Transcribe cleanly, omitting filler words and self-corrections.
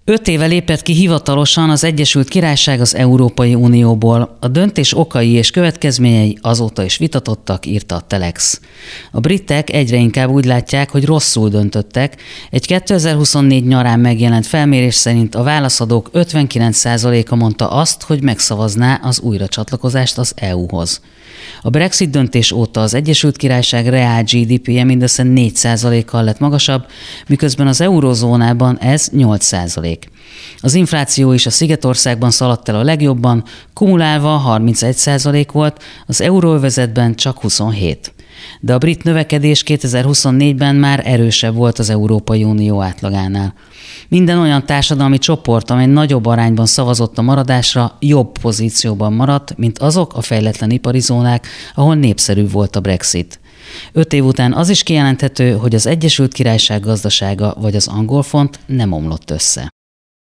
5 éve lépett ki hivatalosan az Egyesült Királyság az Európai Unióból. A döntés okai és következményei azóta is vitatottak, írta a Telex. A britek egyre inkább úgy látják, hogy rosszul döntöttek. Egy 2024 nyarán megjelent felmérés szerint a válaszadók 59%-a mondta azt, hogy megszavazná az újracsatlakozást az EU-hoz. A Brexit döntés óta az Egyesült Királyság reál GDP-je mindössze 4%-kal lett magasabb, miközben az eurózónában ez 8%. Az infláció is a Szigetországban szaladt el a legjobban, kumulálva 31% volt, az euróövezetben csak 27%. De a brit növekedés 2024-ben már erősebb volt az Európai Unió átlagánál. Minden olyan társadalmi csoport, amely nagyobb arányban szavazott a maradásra, jobb pozícióban maradt, mint azok a fejletlen ipari zónák, ahol népszerű volt a Brexit. 5 év után az is kijelenthető, hogy az Egyesült Királyság gazdasága vagy az angol font nem omlott össze.